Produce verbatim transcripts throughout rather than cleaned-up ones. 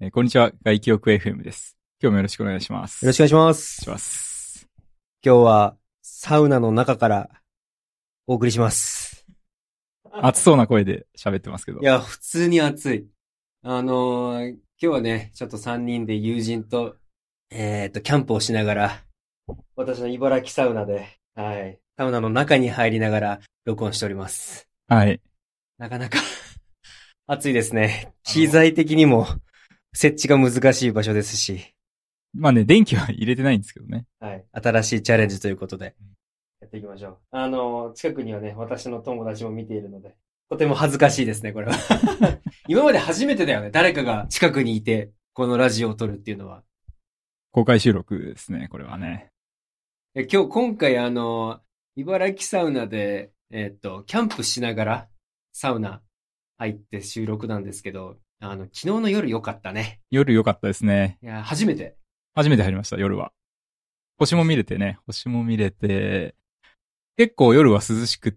えーこんにちは、外気浴 エフエム です。今日もよろしくお願いします。 よろしくお願いします。 します。 今日はサウナの中からお送りします。 暑そうな声で喋ってますけど。 いや、普通に暑い。あのー、今日はね、ちょっとさんにんで友人と、えっと、キャンプをしながら、私の茨城サウナで、はい、サウナの中に入りながら録音しております。 はい。 なかなか暑いですね。機材的にも設置が難しい場所ですし。 まあね、電気は入れてないんですけどね。 はい。新しいチャレンジということで、やっていきましょう。あの、近くにはね、私の友達も見ているので、とても恥ずかしいですね、これは。今まで初めてだよね。誰かが近くにいて、このラジオを撮るっていうのは。 公開収録ですね、これはね。 え今日、今回あの、茨城サウナで、えっと、キャンプしながら、サウナ入って収録なんですけど、あの、昨日の夜良かったね。 夜良かったですね。 いや、初めて。 初めて入りました、夜は。星も見れてね、星も見れて、結構夜は涼しくって、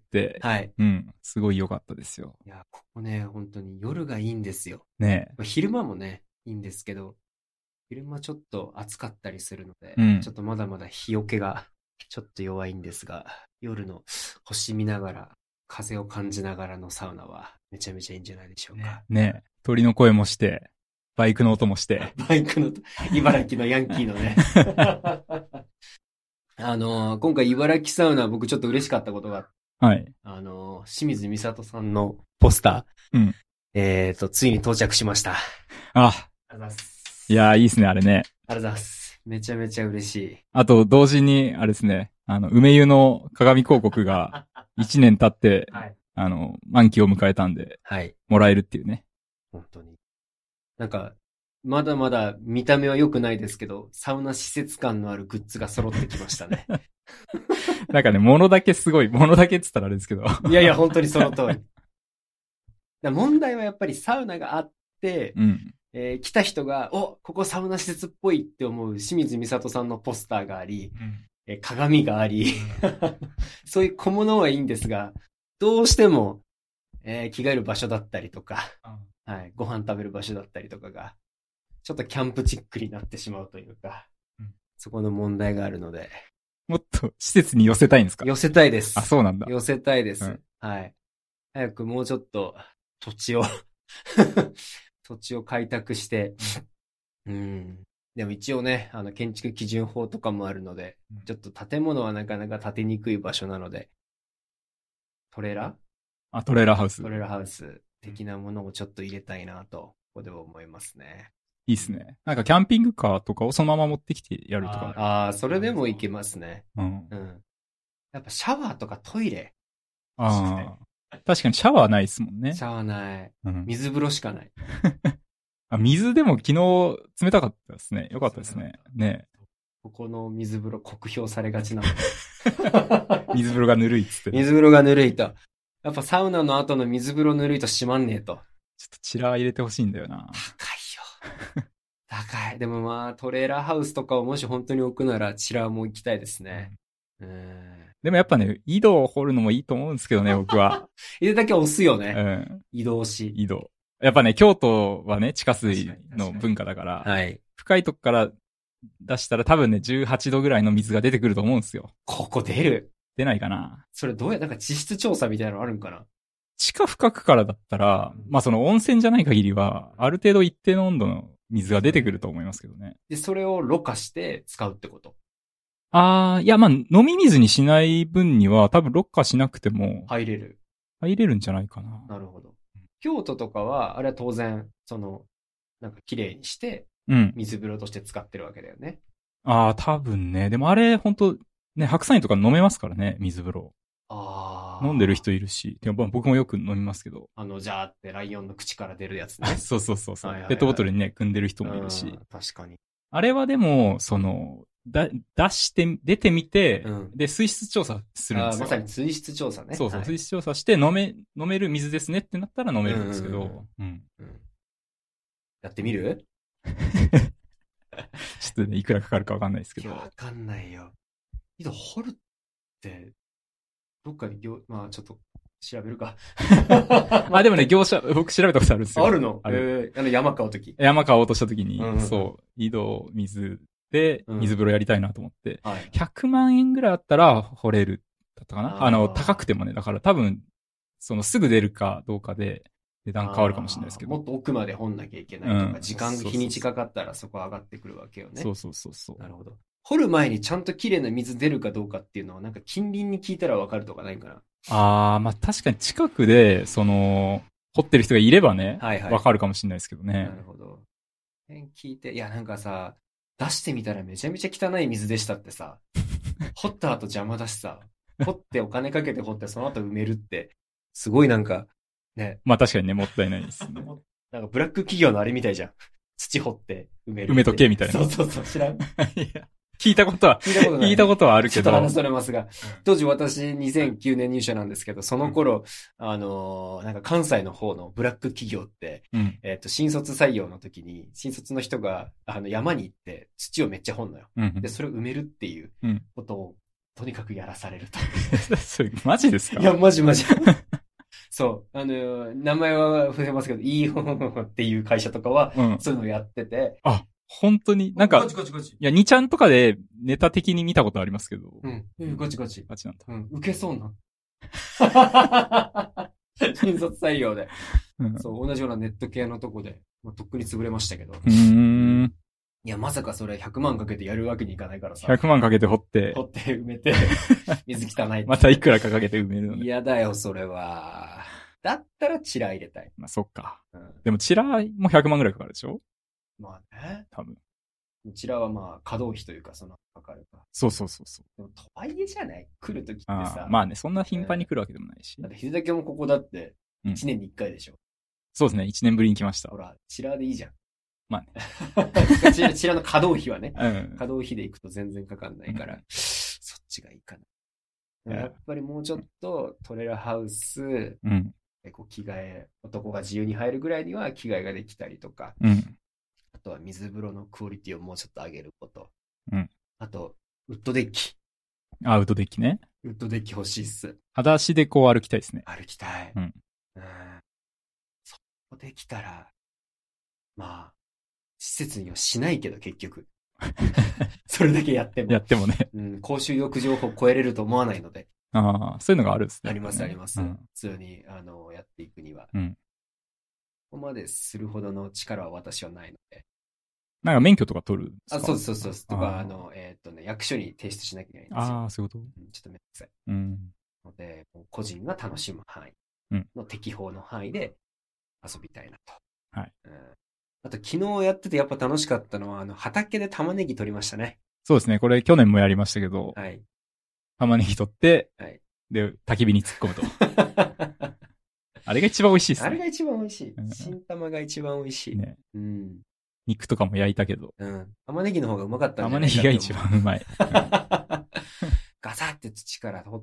はい。 うん、すごい良かったですよ。 いや、ここね、本当に夜がいいんですよ。 ねまあ昼間もね、いいんですけど、昼間ちょっと暑かったりするので、 うんちょっとまだまだ日よけがちょっと弱いんですが、夜の星見ながら、風を感じながらのサウナはめちゃめちゃいいんじゃないでしょうか。 え。ねえ。鳥の声もして、バイクの音もして。 バイクの、茨城のヤンキーのね。あのー今回茨城サウナ僕ちょっと嬉しかったことが、 はい。 あのー清水美里さんのポスター、 うん。 えーと、ついに到着しました。 あ、 ありがとうございます。 いやー、いいっすね、あれね。 ありがとうございます。めちゃめちゃ嬉しい。 あと、同時に、あれですね、あの、梅湯の鏡広告がいちねん経って、 はい。 あの、満期を迎えたんで、 はい。 もらえるっていうね。 本当に。なんか、まだまだ見た目は良くないですけど、サウナ施設感のあるグッズが揃ってきましたね。 なんかね、物だけすごい、物だけって言ったらあれですけど。 いやいや、本当にその通り。だ問題はやっぱりサウナがあって、 うん。 えー来た人が、お、ここサウナ施設っぽいって思う清水美里さんのポスターがあり、えー鏡があり、そういう小物はいいんですが、どうしても、えー着替える場所だったりとか、はい、ご飯食べる場所だったりとかが、ちょっとキャンプチックになってしまうというか、 うんそこの問題があるので、 もっと施設に寄せたいんですか？ 寄せたいです。 あ、そうなんだ。 寄せたいです。 うんはい。早くもうちょっと土地を土地を開拓して、うん。でも一応ね、あの建築基準法とかもあるので、 うんちょっと建物はなかなか建てにくい場所なので、トレーラーあ、トレーラーハウス。 トレーラーハウス的なものをちょっと入れたいなと、ここでは思いますね。 いいっすね。なんかキャンピングカーとかをそのまま持ってきてやるとか。 ああ、それでもいけますね。 うん。 うん。やっぱシャワーとかトイレ。 ああ。確かにシャワーないっすもんねシ。ャワーない。 うん。 水風呂しかない。 あ、水でも昨日冷たかったですね。よかったですね。ねここの水風呂酷評されがちなの。 水風呂がぬるいっつって。 水風呂がぬるいと。やっぱサウナの後の水風呂ぬるいと閉まんねえと。 ちょっとチラー入れてほしいんだよな。 高いよ。高い。でもまあ、トレーラーハウスとかをもし本当に置くなら、チラーも行きたいですね。うん。 でもやっぱね、井戸を掘るのもいいと思うんですけどね、僕は。 入れだけ押すようね。 ん。 移動し。 井戸。やっぱね、京都はね、地下水の文化だから、 はい。 深いとこから出したら多分ね、じゅうはちどぐらいの水が出てくると思うんですよ。 ここ出る。 出ないかな。 それどうや、なんか地質調査みたいなのあるんかな？ 地下深くからだったら、まあその温泉じゃない限りは、ある程度一定の温度の水が出てくると思いますけどね。 で、それをろ過して使うってこと？ あー、いやまあ飲み水にしない分には多分ろ過しなくても入れる。 入れるんじゃないかな。 なるほど。京都とかは、あれは当然、その、なんか綺麗にして、 うん。 水風呂として使ってるわけだよね。 あー、多分ね。でもあれ、ほんと、ね、白菜とか飲めますからね、水風呂。 ああ。 飲んでる人いるし。でも僕もよく飲みますけど。 あの、じゃーってライオンの口から出るやつね。 そうそうそうそう、 はいはいはいペットボトルにね、汲んでる人もいるし。 うん確かに。 あれはでも、その、だ、出して、出てみて、 うんで、水質調査するんですよ。 あーまさに水質調査ね。 そうそう、 はい水質調査して飲め、飲める水ですねってなったら飲めるんですけうんうんど、うん。 うんやってみる？ ちょっとね、いくらかかるかわかんないですけど。 いや、わかんないよ。井戸掘るって、どっかに業、まあちょっと調べるか。 あ、でもね、業者、僕調べたことあるんですよ。 あるのある。 えー、あの山買うとき。 山買おうとした時に、 うんうんそう、井戸水で水風呂やりたいなと思って、 はい。 ひゃくまんえんぐらいあったら掘れる、だったかなあーあの、高くてもね、だから多分、そのすぐ出るかどうかで値段変わるかもしれないですけど。 もっと奥まで掘んなきゃいけないとか、 うん時間、 そうそうそう日にちかかったらそこ上がってくるわけよね。 そうそうそうそう。 なるほど。掘る前にちゃんと綺麗な水出るかどうかっていうのは、なんか近隣に聞いたらわかるとかないかな。 あー、まあ確かに近くで、その、掘ってる人がいればね、 はいはいわかるかもしれないですけどね。 なるほど。聞いて、いやなんかさ、出してみたらめちゃめちゃ汚い水でしたってさ、掘った後邪魔だしさ、掘ってお金かけて掘ってその後埋めるって、すごいなんか、ね。 まあ確かにね、もったいないですね。 なんかブラック企業のあれみたいじゃん。土掘って埋める。 埋めとけみたいな。 そうそうそう、知らん。いや聞いたことは、聞いたことない。聞いたことはあるけど。 ちょっと話されますが、当時私にせんきゅうねん入社なんですけど、その頃、うん、あのー、なんか関西の方のブラック企業って、うん、えっと、新卒採用の時に、新卒の人が、あの、山に行って土をめっちゃ掘んのよ。うん、で、それを埋めるっていうことを、とにかくやらされると。 それ、マジですか？ いや、マジマジ。そう。あの、名前は伏せますけど、いい本っていう会社とかは、そういうのをやってて。 あ、本当になんか、 ガチガチガチ。 いや、にちゃんとかでネタ的に見たことありますけど。 うん。うん、ガチガチ。 ガチなんだ。 うん、受けそうな。新卒採用で、うん。そう、同じようなネット系のとこで、まあ、とっくに潰れましたけど。うーん。 いや、まさかそれひゃくまんかけてやるわけにいかないからさ。 ひゃくまんかけて掘って。 掘って埋めて、水汚い。 またいくらかかけて埋めるのね。 嫌だよ、それは。だったらチラ入れたい。 まあ、そっか。うん、でもチラもひゃくまんぐらいかかるでしょ？ まあね。 多分。 チラはまあ、稼働費というか、その、かかるか。 そうそうそうそう。 でも、とはいえじゃない来るときってさ。 まあね、そんな頻繁に来るわけでもないし。 だって、日付もここだって、いちねんにいっかいでしょ、うん。 そうですね、いちねんぶりに来ました。 ほら、チラでいいじゃん。 まあね。 チラ、チラの稼働費はね。 うん、 稼働費で行くと全然かかんないから、うん、そっちがいいかな。やっぱりもうちょっと、トレーラーハウス、うん、こう着替え、男が自由に入るぐらいには着替えができたりとか、うん、あとは水風呂のクオリティをもうちょっと上げること。うん、あと、ウッドデッキ。 あ、ウッドデッキね。 ウッドデッキ欲しいっす。 裸足でこう歩きたいですね。 歩きたい。 うん。 うん、そこできたら、まあ、施設にはしないけど結局。それだけやっても。 やってもね。 うん、公衆浴場を超えれると思わないので。 ああ、そういうのがあるんですね。 ありますあります。うん、普通に、あの、やっていくには。うん。ここまでするほどの力は私はないので。 なんか免許とか取るんですか？ あ、そうそうそう。とか、あの、えっとね、役所に提出しなきゃいけないんですよ。 ああ、そういうこと、 うん、ちょっとめんどくさい。うん。ので、個人が楽しむ範囲の適法の範囲で遊びたいなと。 はい。 うん、あと、昨日やっててやっぱ楽しかったのは、あの、畑で玉ねぎ取りましたね。 そうですね。これ去年もやりましたけど。 はい。 玉ねぎ取って、はい。で、焚き火に突っ込むと。あれが一番美味しいですね。 あれが一番美味しい。うん、新玉が一番美味しい。ね。うん。 肉とかも焼いたけど。 うん。玉ねぎの方がうまかったんじゃないかと思う。 玉ねぎが一番うまい。 ガサって土から取って、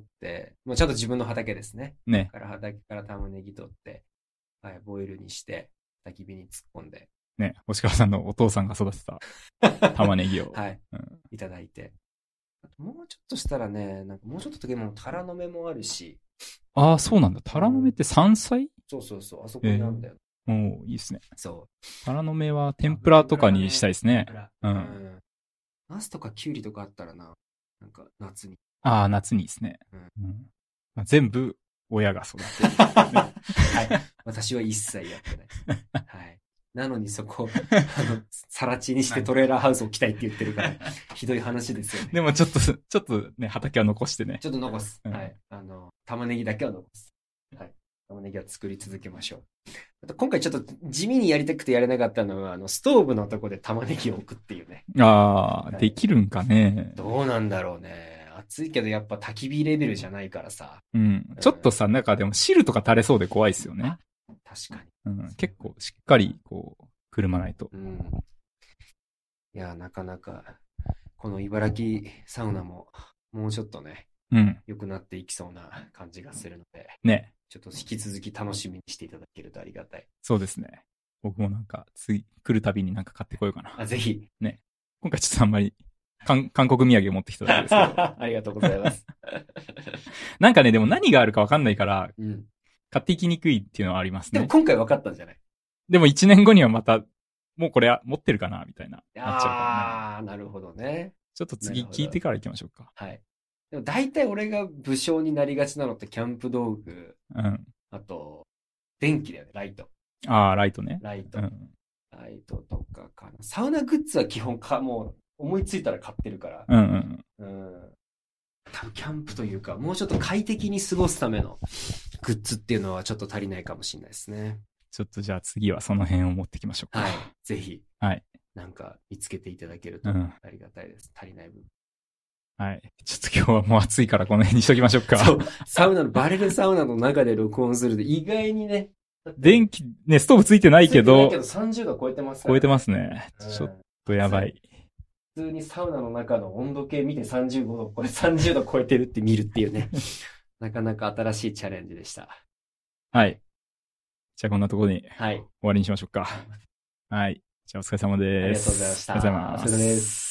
もうちゃんと自分の畑ですね。 ね。 から畑から玉ねぎ取って、はい、ボイルにして、焚き火に突っ込んで。 ね。星川さんのお父さんが育てた玉ねぎを。 はい、うん。いただいて。もうちょっとしたらね、なんかもうちょっと時もタラの芽もあるし。 ああ、そうなんだ。タラの芽って山菜？ そうそうそう。あそこになんだよ。 えー、おー、いいですね。 そう。 タラの芽は天ぷらとかにしたいですね。うん。うん。 ナスとかキュウリとかあったらな、なんか夏に。 ああ、夏にですね。うん。うん、まあ、全部親が育てる、ね。 はい。私は一切やってない。はい。なのにそこ、あの、さら地にしてトレーラーハウスを置きたいって言ってるから、ひどい話ですよね。 でもちょっと、ちょっとね、畑は残してね。 ちょっと残す。うん、はい。あの、玉ねぎだけは残す。はい。玉ねぎは作り続けましょう。あと今回ちょっと地味にやりたくてやれなかったのは、あの、ストーブのとこで玉ねぎを置くっていうね。 ああ、はい、できるんかね。 どうなんだろうね。暑いけどやっぱ焚き火レベルじゃないからさ。 うん。うん、ちょっとさ、なんかでも汁とか垂れそうで怖いですよね。 確かに。 うん。結構しっかり、こう、くるまないと。 うん。いや、なかなか、この茨城サウナも、もうちょっとね、うん。良くなっていきそうな感じがするので。 ね。 ちょっと引き続き楽しみにしていただけるとありがたい。 そうですね。僕もなんか、次、来るたびになんか買ってこようかな。 あ、ぜひ。 ね。今回ちょっとあんまり、韓韓国土産を持ってきただけですけど。 ありがとうございます。 なんかね、でも何があるかわかんないから、うん、 買っていきにくいっていうのはありますね。 でも今回分かったんじゃない？ でもいちねんごにはまた、もうこれは持ってるかなみたいな、なっちゃうからね。 ああ、なるほどね。 ちょっと次聞いてから行きましょうか。 はい。でも大体俺が武将になりがちなのってキャンプ道具。 うん。 あと、電気だよね、ライト。 ああ、ライトね。 ライト。 うん、 ライトとかかな。サウナグッズは基本か、もう思いついたら買ってるから。 うんうん。 うん。多分キャンプというか、もうちょっと快適に過ごすためのグッズっていうのはちょっと足りないかもしれないですね。 ちょっとじゃあ次はその辺を持ってきましょうか。 はい。ぜひ。 はい。 なんか見つけていただけるとありがたいです。うん、足りない分。 はい。ちょっと今日はもう暑いからこの辺にしときましょうか。 そう。サウナの、バレルサウナの中で録音すると意外にね。 電気、ね、ストーブついてないけど。 ついてないけどさんじゅうど超えてますから、ね。 超えてますね。ちょっとやばい。 普通にサウナの中の温度計見てさんじゅうごど、これさんじゅうど超えてるって見るっていうね。なかなか新しいチャレンジでした。 はい。じゃあこんなところにはい。 終わりにしましょうか。はい。じゃあお疲れ様です。 ありがとうございました。 お疲れ様です。 お疲れ様です。